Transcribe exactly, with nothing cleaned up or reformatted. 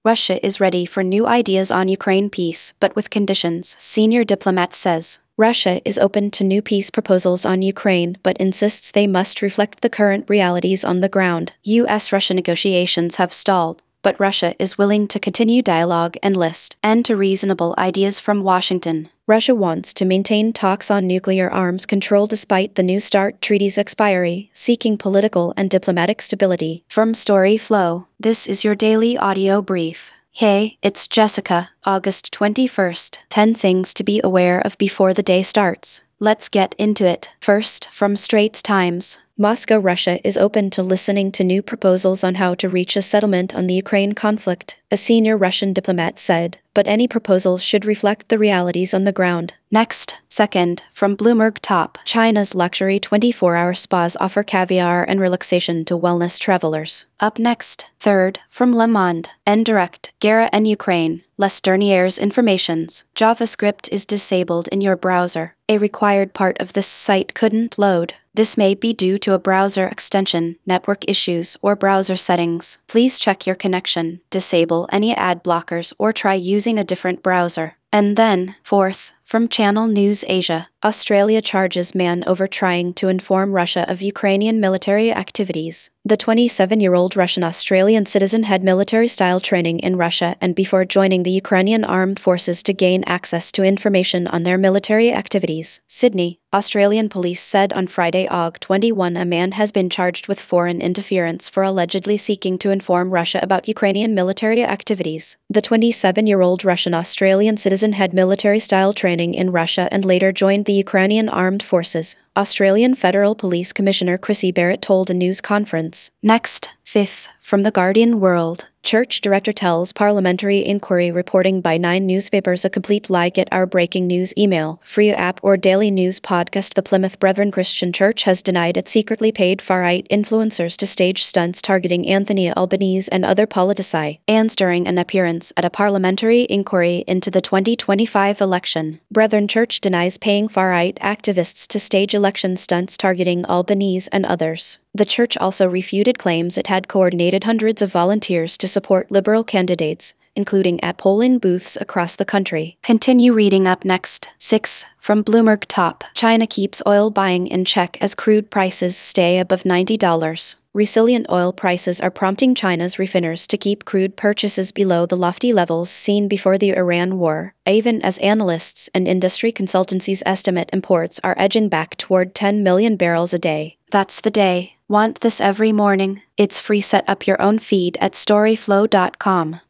Russia is ready for new ideas on Ukraine peace, but with conditions, senior diplomat says. Russia is open to new peace proposals on Ukraine but insists they must reflect the current realities on the ground. U S-Russia negotiations have stalled, but Russia is willing to continue dialogue and list end to reasonable ideas from Washington. Russia wants to maintain talks on nuclear arms control despite the New START treaty's expiry, seeking political and diplomatic stability. From Story Flow, this is your daily audio brief. Hey, it's Jessica. August twenty-first. ten things to be aware of before the day starts. Let's get into it. First, from Straits Times. Moscow, Russia is open to listening to new proposals on how to reach a settlement on the Ukraine conflict, a senior Russian diplomat said, but any proposals should reflect the realities on the ground. Next, second, from Bloomberg Top, China's luxury twenty-four hour spas offer caviar and relaxation to wellness travelers. Up next, third, from Le Monde, and Direct, Guerra and Ukraine. Les Dernières Informations. JavaScript is disabled in your browser. A required part of this site couldn't load. This may be due to a browser extension, network issues, or browser settings. Please check your connection, disable any ad blockers, or try using a different browser. And then, fourth, from Channel News Asia, Australia charges man over trying to inform Russia of Ukrainian military activities. The twenty-seven-year-old Russian-Australian citizen had military-style training in Russia and before joining the Ukrainian armed forces to gain access to information on their military activities. Sydney, Australian police said on Friday, August twenty-first, a man has been charged with foreign interference for allegedly seeking to inform Russia about Ukrainian military activities. The twenty-seven-year-old Russian-Australian citizen had military-style training in Russia and later joined the Ukrainian armed forces, Australian Federal Police Commissioner Chrissy Barrett told a news conference. Next, fifth, from The Guardian World. Church director tells parliamentary inquiry reporting by nine newspapers a complete lie. Get our breaking news email, free app or daily news podcast. The Plymouth Brethren Christian Church has denied it secretly paid far-right influencers to stage stunts targeting Anthony Albanese and other politici, and during an appearance at a parliamentary inquiry into the twenty twenty-five election. Brethren Church denies paying far-right activists to stage election stunts targeting Albanese and others. The church also refuted claims it had coordinated hundreds of volunteers to support liberal candidates, including at polling booths across the country. Continue reading up next. six. From Bloomberg Top, China keeps oil buying in check as crude prices stay above ninety dollars. Resilient oil prices are prompting China's refiners to keep crude purchases below the lofty levels seen before the Iran war, even as analysts and industry consultancies estimate imports are edging back toward ten million barrels a day. That's the day. Want this every morning? It's free. Set up your own feed at storyflow dot com.